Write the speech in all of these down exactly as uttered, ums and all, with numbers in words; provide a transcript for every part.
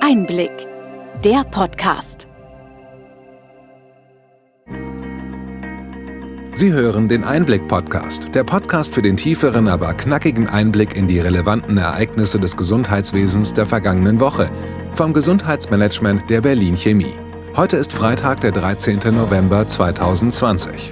Einblick, der Podcast. Sie hören den Einblick-Podcast, der Podcast für den tieferen, aber knackigen Einblick in die relevanten Ereignisse des Gesundheitswesens der vergangenen Woche vom Gesundheitsmanagement der Berlin Chemie. Heute ist Freitag, der dreizehnten November zweitausendzwanzig.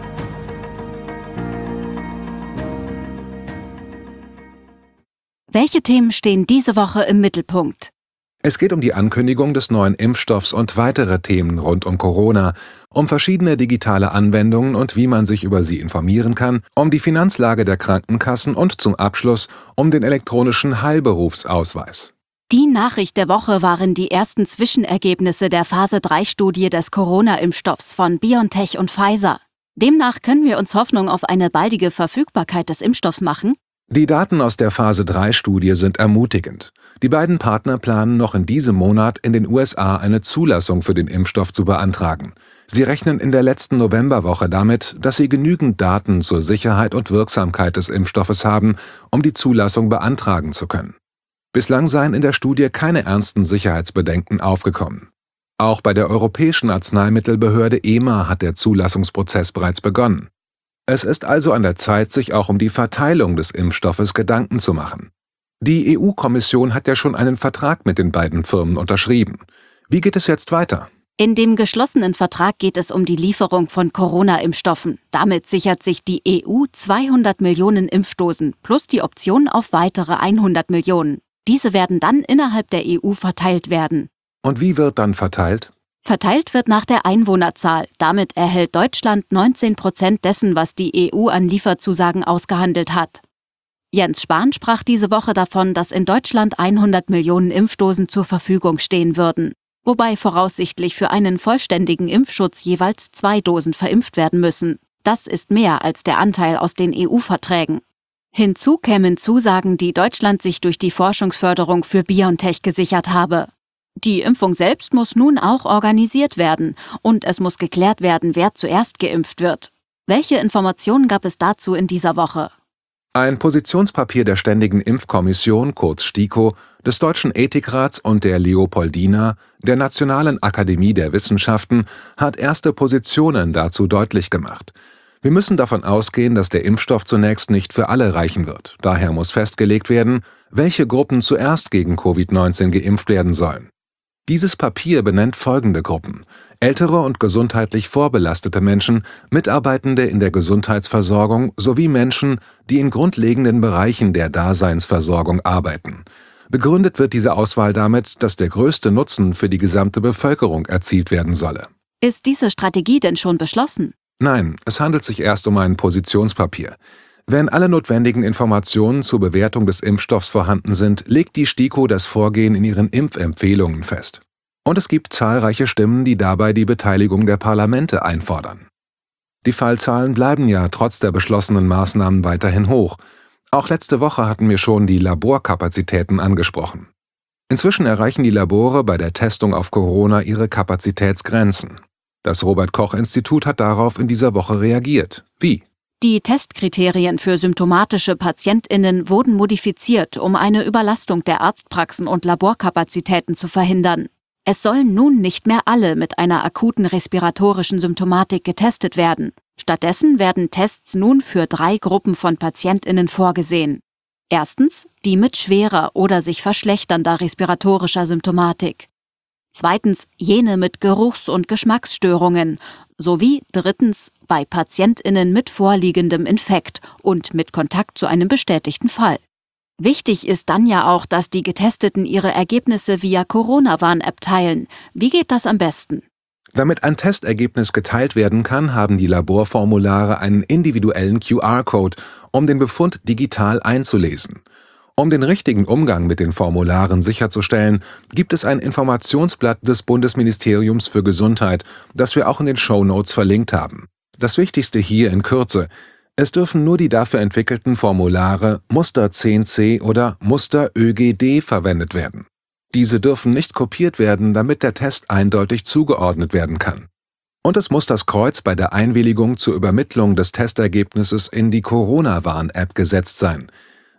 Welche Themen stehen diese Woche im Mittelpunkt? Es geht um die Ankündigung des neuen Impfstoffs und weitere Themen rund um Corona, um verschiedene digitale Anwendungen und wie man sich über sie informieren kann, um die Finanzlage der Krankenkassen und zum Abschluss um den elektronischen Heilberufsausweis. Die Nachricht der Woche waren die ersten Zwischenergebnisse der Phase drei Studie des Corona-Impfstoffs von BioNTech und Pfizer. Demnach können wir uns Hoffnung auf eine baldige Verfügbarkeit des Impfstoffs machen. Die Daten aus der Phase drei Studie sind ermutigend. Die beiden Partner planen noch in diesem Monat in den U S A eine Zulassung für den Impfstoff zu beantragen. Sie rechnen in der letzten Novemberwoche damit, dass sie genügend Daten zur Sicherheit und Wirksamkeit des Impfstoffes haben, um die Zulassung beantragen zu können. Bislang seien in der Studie keine ernsten Sicherheitsbedenken aufgekommen. Auch bei der Europäischen Arzneimittelbehörde E M A hat der Zulassungsprozess bereits begonnen. Es ist also an der Zeit, sich auch um die Verteilung des Impfstoffes Gedanken zu machen. Die E U-Kommission hat ja schon einen Vertrag mit den beiden Firmen unterschrieben. Wie geht es jetzt weiter? In dem geschlossenen Vertrag geht es um die Lieferung von Corona-Impfstoffen. Damit sichert sich die E U zweihundert Millionen Impfdosen plus die Option auf weitere hundert Millionen. Diese werden dann innerhalb der E U verteilt werden. Und wie wird dann verteilt? Verteilt wird nach der Einwohnerzahl. Damit erhält Deutschland neunzehn Prozent dessen, was die E U an Lieferzusagen ausgehandelt hat. Jens Spahn sprach diese Woche davon, dass in Deutschland hundert Millionen Impfdosen zur Verfügung stehen würden, wobei voraussichtlich für einen vollständigen Impfschutz jeweils zwei Dosen verimpft werden müssen. Das ist mehr als der Anteil aus den E U-Verträgen. Hinzu kämen Zusagen, die Deutschland sich durch die Forschungsförderung für BioNTech gesichert habe. Die Impfung selbst muss nun auch organisiert werden und es muss geklärt werden, wer zuerst geimpft wird. Welche Informationen gab es dazu in dieser Woche? Ein Positionspapier der Ständigen Impfkommission, kurz STIKO, des Deutschen Ethikrats und der Leopoldina, der Nationalen Akademie der Wissenschaften, hat erste Positionen dazu deutlich gemacht. Wir müssen davon ausgehen, dass der Impfstoff zunächst nicht für alle reichen wird. Daher muss festgelegt werden, welche Gruppen zuerst gegen Covid neunzehn geimpft werden sollen. Dieses Papier benennt folgende Gruppen: ältere und gesundheitlich vorbelastete Menschen, Mitarbeitende in der Gesundheitsversorgung sowie Menschen, die in grundlegenden Bereichen der Daseinsversorgung arbeiten. Begründet wird diese Auswahl damit, dass der größte Nutzen für die gesamte Bevölkerung erzielt werden solle. Ist diese Strategie denn schon beschlossen? Nein, es handelt sich erst um ein Positionspapier. Wenn alle notwendigen Informationen zur Bewertung des Impfstoffs vorhanden sind, legt die STIKO das Vorgehen in ihren Impfempfehlungen fest. Und es gibt zahlreiche Stimmen, die dabei die Beteiligung der Parlamente einfordern. Die Fallzahlen bleiben ja trotz der beschlossenen Maßnahmen weiterhin hoch. Auch letzte Woche hatten wir schon die Laborkapazitäten angesprochen. Inzwischen erreichen die Labore bei der Testung auf Corona ihre Kapazitätsgrenzen. Das Robert-Koch-Institut hat darauf in dieser Woche reagiert. Wie? Die Testkriterien für symptomatische PatientInnen wurden modifiziert, um eine Überlastung der Arztpraxen und Laborkapazitäten zu verhindern. Es sollen nun nicht mehr alle mit einer akuten respiratorischen Symptomatik getestet werden. Stattdessen werden Tests nun für drei Gruppen von PatientInnen vorgesehen. Erstens die mit schwerer oder sich verschlechternder respiratorischer Symptomatik. Zweitens jene mit Geruchs- und Geschmacksstörungen sowie drittens bei PatientInnen mit vorliegendem Infekt und mit Kontakt zu einem bestätigten Fall. Wichtig ist dann ja auch, dass die Getesteten ihre Ergebnisse via Corona-Warn-App teilen. Wie geht das am besten? Damit ein Testergebnis geteilt werden kann, haben die Laborformulare einen individuellen Q R-Code, um den Befund digital einzulesen. Um den richtigen Umgang mit den Formularen sicherzustellen, gibt es ein Informationsblatt des Bundesministeriums für Gesundheit, das wir auch in den Shownotes verlinkt haben. Das Wichtigste hier in Kürze: Es dürfen nur die dafür entwickelten Formulare Muster zehn c oder Muster Ö G D verwendet werden. Diese dürfen nicht kopiert werden, damit der Test eindeutig zugeordnet werden kann. Und es muss das Kreuz bei der Einwilligung zur Übermittlung des Testergebnisses in die Corona-Warn-App gesetzt sein.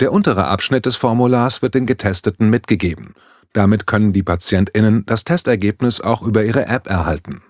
Der untere Abschnitt des Formulars wird den Getesteten mitgegeben. Damit können die PatientInnen das Testergebnis auch über ihre App erhalten.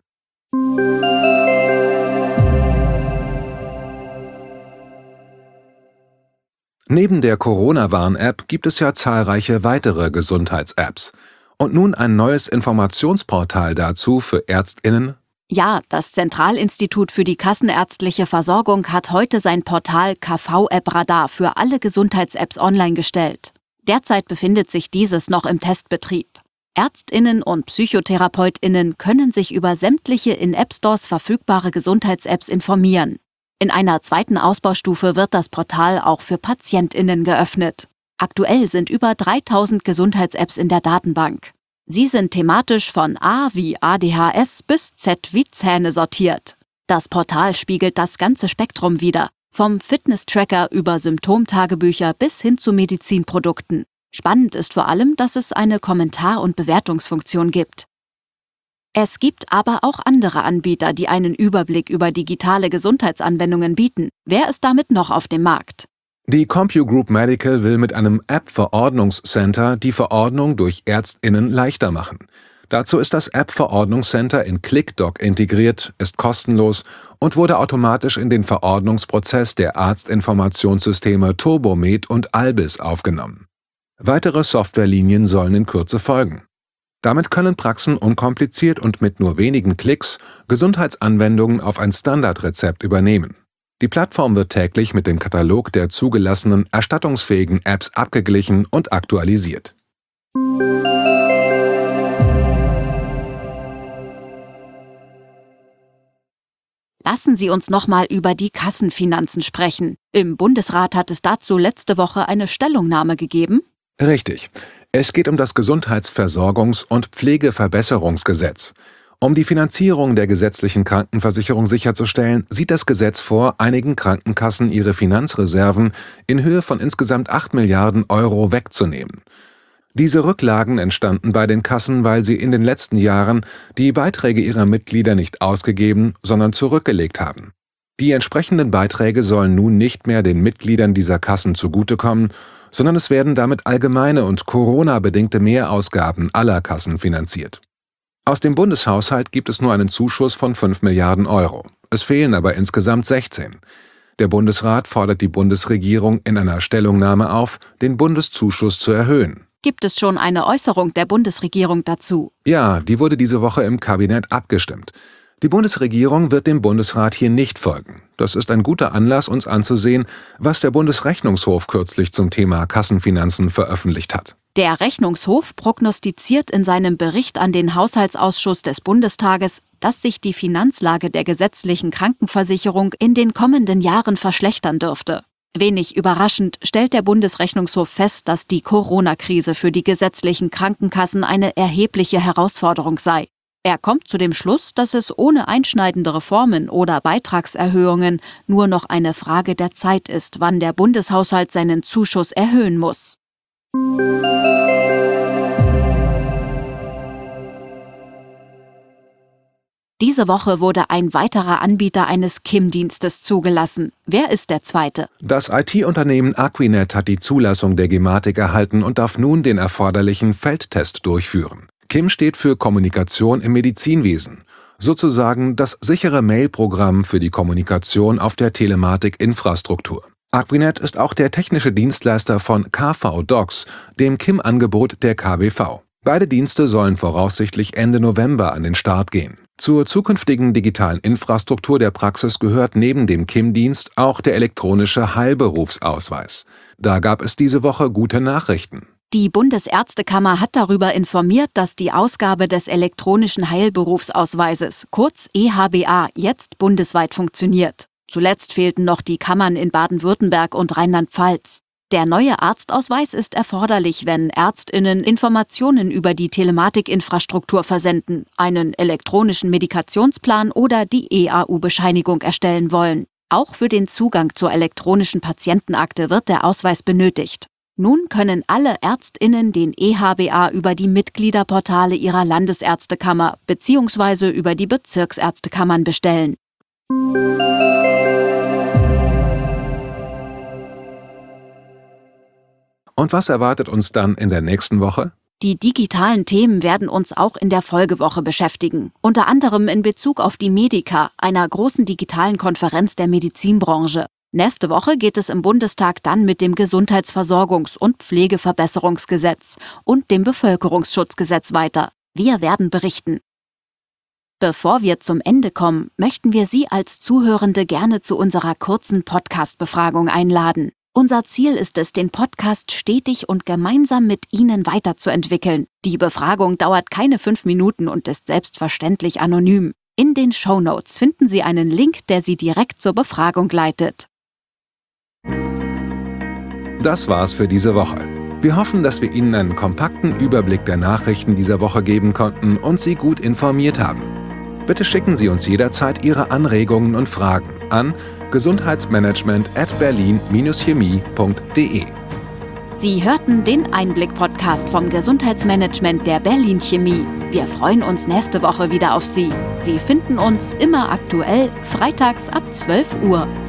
Neben der Corona-Warn-App gibt es ja zahlreiche weitere Gesundheits-Apps. Und nun ein neues Informationsportal dazu für ÄrztInnen. Ja, das Zentralinstitut für die kassenärztliche Versorgung hat heute sein Portal K V-App Radar für alle Gesundheits-Apps online gestellt. Derzeit befindet sich dieses noch im Testbetrieb. ÄrztInnen und PsychotherapeutInnen können sich über sämtliche in App-Stores verfügbare Gesundheits-Apps informieren. In einer zweiten Ausbaustufe wird das Portal auch für PatientInnen geöffnet. Aktuell sind über dreitausend Gesundheits-Apps in der Datenbank. Sie sind thematisch von A wie A D H S bis Z wie Zähne sortiert. Das Portal spiegelt das ganze Spektrum wider, vom Fitness-Tracker über Symptomtagebücher bis hin zu Medizinprodukten. Spannend ist vor allem, dass es eine Kommentar- und Bewertungsfunktion gibt. Es gibt aber auch andere Anbieter, die einen Überblick über digitale Gesundheitsanwendungen bieten. Wer ist damit noch auf dem Markt? Die CompuGroup Medical will mit einem App-Verordnungscenter die Verordnung durch ÄrztInnen leichter machen. Dazu ist das App-Verordnungscenter in ClickDoc integriert, ist kostenlos und wurde automatisch in den Verordnungsprozess der Arztinformationssysteme Turbomed und Albis aufgenommen. Weitere Softwarelinien sollen in Kürze folgen. Damit können Praxen unkompliziert und mit nur wenigen Klicks Gesundheitsanwendungen auf ein Standardrezept übernehmen. Die Plattform wird täglich mit dem Katalog der zugelassenen erstattungsfähigen Apps abgeglichen und aktualisiert. Lassen Sie uns nochmal über die Kassenfinanzen sprechen. Im Bundesrat hat es dazu letzte Woche eine Stellungnahme gegeben. Richtig. Es geht um das Gesundheitsversorgungs- und Pflegeverbesserungsgesetz. Um die Finanzierung der gesetzlichen Krankenversicherung sicherzustellen, sieht das Gesetz vor, einigen Krankenkassen ihre Finanzreserven in Höhe von insgesamt acht Milliarden Euro wegzunehmen. Diese Rücklagen entstanden bei den Kassen, weil sie in den letzten Jahren die Beiträge ihrer Mitglieder nicht ausgegeben, sondern zurückgelegt haben. Die entsprechenden Beiträge sollen nun nicht mehr den Mitgliedern dieser Kassen zugutekommen, sondern es werden damit allgemeine und Corona-bedingte Mehrausgaben aller Kassen finanziert. Aus dem Bundeshaushalt gibt es nur einen Zuschuss von fünf Milliarden Euro. Es fehlen aber insgesamt sechzehn. Der Bundesrat fordert die Bundesregierung in einer Stellungnahme auf, den Bundeszuschuss zu erhöhen. Gibt es schon eine Äußerung der Bundesregierung dazu? Ja, die wurde diese Woche im Kabinett abgestimmt. Die Bundesregierung wird dem Bundesrat hier nicht folgen. Das ist ein guter Anlass, uns anzusehen, was der Bundesrechnungshof kürzlich zum Thema Kassenfinanzen veröffentlicht hat. Der Rechnungshof prognostiziert in seinem Bericht an den Haushaltsausschuss des Bundestages, dass sich die Finanzlage der gesetzlichen Krankenversicherung in den kommenden Jahren verschlechtern dürfte. Wenig überraschend stellt der Bundesrechnungshof fest, dass die Corona-Krise für die gesetzlichen Krankenkassen eine erhebliche Herausforderung sei. Er kommt zu dem Schluss, dass es ohne einschneidende Reformen oder Beitragserhöhungen nur noch eine Frage der Zeit ist, wann der Bundeshaushalt seinen Zuschuss erhöhen muss. Diese Woche wurde ein weiterer Anbieter eines K I M-Dienstes zugelassen. Wer ist der zweite? Das I T-Unternehmen Aquinet hat die Zulassung der Gematik erhalten und darf nun den erforderlichen Feldtest durchführen. K I M steht für Kommunikation im Medizinwesen, sozusagen das sichere Mail-Programm für die Kommunikation auf der Telematik-Infrastruktur. Aquinet ist auch der technische Dienstleister von K V Docs, dem K I M-Angebot der K B V. Beide Dienste sollen voraussichtlich Ende November an den Start gehen. Zur zukünftigen digitalen Infrastruktur der Praxis gehört neben dem K I M-Dienst auch der elektronische Heilberufsausweis. Da gab es diese Woche gute Nachrichten. Die Bundesärztekammer hat darüber informiert, dass die Ausgabe des elektronischen Heilberufsausweises, kurz E H B A, jetzt bundesweit funktioniert. Zuletzt fehlten noch die Kammern in Baden-Württemberg und Rheinland-Pfalz. Der neue Arztausweis ist erforderlich, wenn ÄrztInnen Informationen über die Telematikinfrastruktur versenden, einen elektronischen Medikationsplan oder die E A U-Bescheinigung erstellen wollen. Auch für den Zugang zur elektronischen Patientenakte wird der Ausweis benötigt. Nun können alle ÄrztInnen den E H B A über die Mitgliederportale ihrer Landesärztekammer bzw. über die Bezirksärztekammern bestellen. Und was erwartet uns dann in der nächsten Woche? Die digitalen Themen werden uns auch in der Folgewoche beschäftigen, unter anderem in Bezug auf die Medica, einer großen digitalen Konferenz der Medizinbranche. Nächste Woche geht es im Bundestag dann mit dem Gesundheitsversorgungs- und Pflegeverbesserungsgesetz und dem Bevölkerungsschutzgesetz weiter. Wir werden berichten. Bevor wir zum Ende kommen, möchten wir Sie als Zuhörende gerne zu unserer kurzen Podcast-Befragung einladen. Unser Ziel ist es, den Podcast stetig und gemeinsam mit Ihnen weiterzuentwickeln. Die Befragung dauert keine fünf Minuten und ist selbstverständlich anonym. In den Shownotes finden Sie einen Link, der Sie direkt zur Befragung leitet. Das war's für diese Woche. Wir hoffen, dass wir Ihnen einen kompakten Überblick der Nachrichten dieser Woche geben konnten und Sie gut informiert haben. Bitte schicken Sie uns jederzeit Ihre Anregungen und Fragen an gesundheitsmanagement at berlin chemie punkt de. Sie hörten den Einblick-Podcast vom Gesundheitsmanagement der Berlin Chemie. Wir freuen uns nächste Woche wieder auf Sie. Sie finden uns immer aktuell, freitags ab zwölf Uhr.